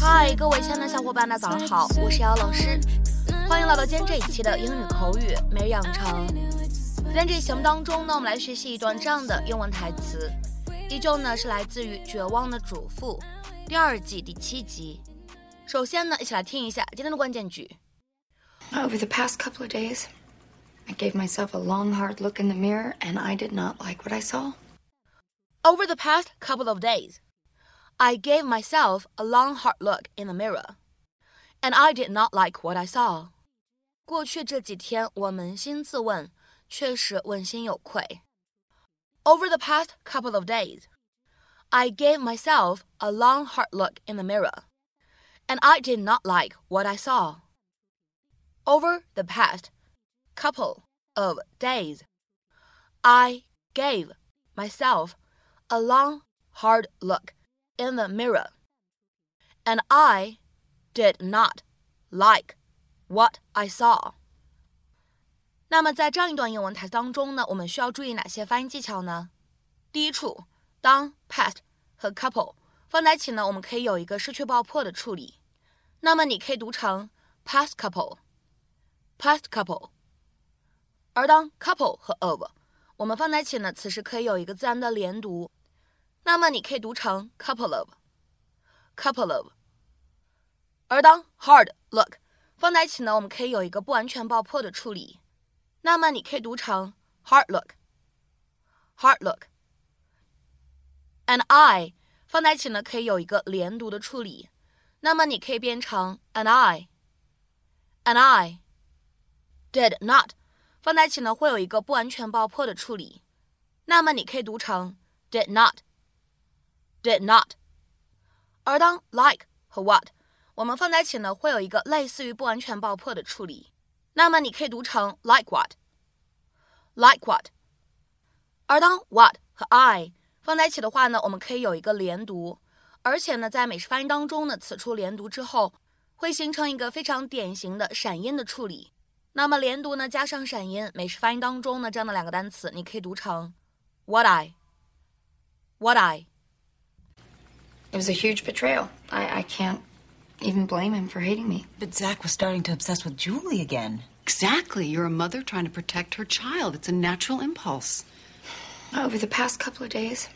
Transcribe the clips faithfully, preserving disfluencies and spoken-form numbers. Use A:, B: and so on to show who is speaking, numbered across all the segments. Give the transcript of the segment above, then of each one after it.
A: 嗨，各位亲爱的小伙伴，大家早上好，我是瑶老师，欢迎来到今天这一期的英语口语每日养成。在这期节目当中呢，我们来学习一段这样的英文台词，依旧呢是来自于《绝望的主妇》第二季第七集。首先呢，一起来听一下今天的关键句。
B: Over the past couple of days, I gave myself a long, hard look in the mirror, and I did not like what I saw.
A: Over the past couple of days, I gave myself a long, hard look in the mirror, and I did not like what I saw. 过去这几天，我扪心自问，确实问心有愧。Over the past couple of days, I gave myself a long, hard look in the mirror, and I did not like what I saw. Over the past couple of days, I gave myself a long, hard look in the mirror, and I did not like what I saw. 那么在这样一段英文台词当中呢，我们需要注意哪些发音技巧呢？第一处，当 past 和 couple 放在一起呢，我们可以有一个失去爆破的处理。那么你可以读成 past couple, past couple。而当 couple 和 of 我们放在一起呢，此时可以有一个自然的连读。那么你可以读成 couple of, couple of。而当 hard look 放在一起呢，我们可以有一个不完全爆破的处理。那么你可以读成 hard look, hard look。and I 放在一起呢，可以有一个连读的处理。那么你可以变成 and I, and I did not 放在一起呢，会有一个不完全爆破的处理。那么你可以读成 did not, did not。而当 like 和 what 我们放在一起呢，会有一个类似于不完全爆破的处理。那么你可以读成 like what, like what。而当 what 和 I 放在一起的话呢，我们可以有一个连读，而且呢，在美式发音当中呢，此处连读之后会形成一个非常典型的闪音的处理。那么连读呢加上闪音，美式发音当中呢，这样的两个单词你可以读成 what I, what I。
B: It was a huge betrayal. I, I can't even blame him for hating me.
C: But Zach was starting to obsess with Julie again.
D: Exactly. You're a mother trying to protect her child. It's a natural impulse.
B: Over the past couple of days,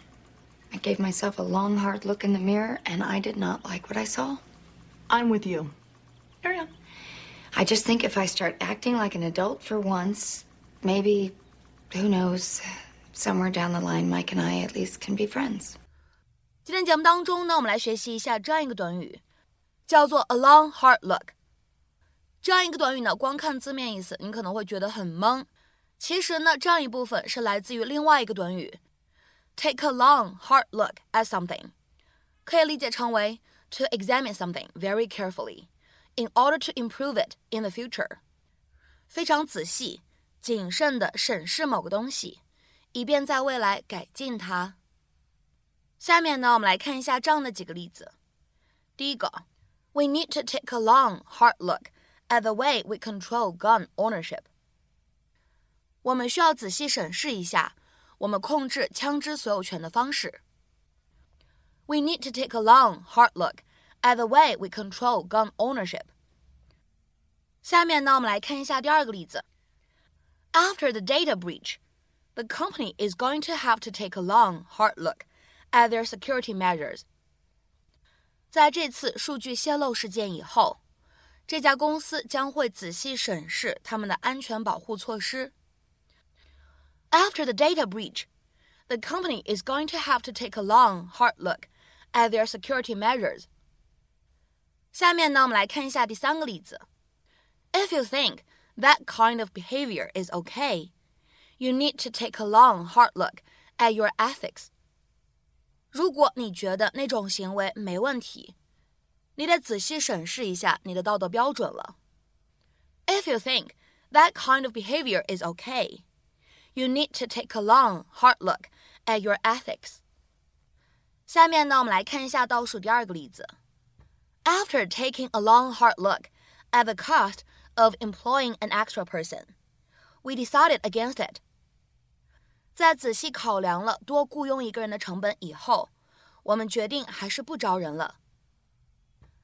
B: I gave myself a long, hard look in the mirror, and I did not like what I saw.
C: I'm with you.
B: Carry on. I just think if I start acting like an adult for once, maybe, who knows, somewhere down the line, Mike and I at least can be friends.
A: 今天节目当中呢，我们来学习一下这样一个短语，叫做 a long hard look。这样一个短语呢，光看字面意思，你可能会觉得很懵。其实呢，这样一部分是来自于另外一个短语 take a long hard look at something， 可以理解成为 to examine something very carefully in order to improve it in the future， 非常仔细、谨慎地审视某个东西，以便在未来改进它。下面呢，我们来看一下这样的几个例子。第一个 We need to take a long, hard look at the way we control gun ownership。 我们需要仔细审视一下我们控制枪支所有权的方式。We need to take a long, hard look at the way we control gun ownership。 下面呢，我们来看一下第二个例子。After the data breach, the company is going to have to take a long, hard look at their security measures。 在这次数据泄露事件以后，这家公司将会仔细审视他们的安全保护措施。After the data breach, the company is going to have to take a long, hard look at their security measures。 下面呢，我们来看一下第三个例子。If you think that kind of behavior is okay, you need to take a long, hard look at your ethics。 如果你觉得那种行为没问题，你得仔细审视一下你的道德标准了。If you think that kind of behavior is okay, you need to take a long, hard look at your ethics。 下面呢，我们来看一下倒数第二个例子。After taking a long, hard look at the cost of employing an extra person, we decided against it。在仔细考量了多雇佣一个人的成本以后，我们决定还是不招人了。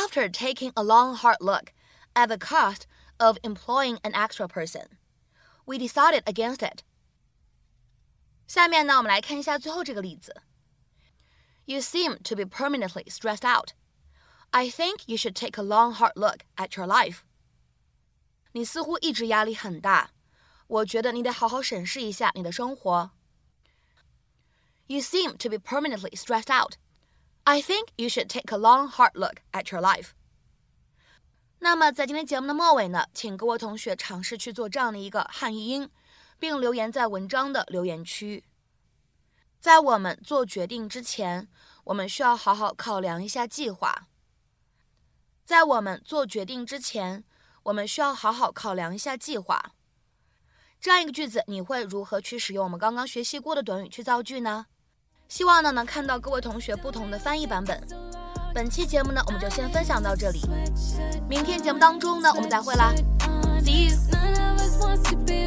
A: After taking a long, hard look at the cost of employing an extra person, we decided against it. 下面呢，我们来看一下最后这个例子。You seem to be permanently stressed out. I think you should take a long, hard look at your life. 你似乎一直压力很大，我觉得你得好好审视一下你的生活。You seem to be permanently stressed out. I think you should take a long, hard look at your life. 那么在今天节目的末尾呢，请各位同学尝试去做这样的一个汉译英，并留言在文章的留言区。在我们做决定之前，我们需要好好考量一下计划。在我们做决定之前，我们需要好好考量一下计划。这样一个句子，你会如何去使用我们刚刚学习过的短语去造句呢？希望呢能看到各位同学不同的翻译版本。本期节目呢，我们就先分享到这里。明天节目当中呢，我们再会啦。See you.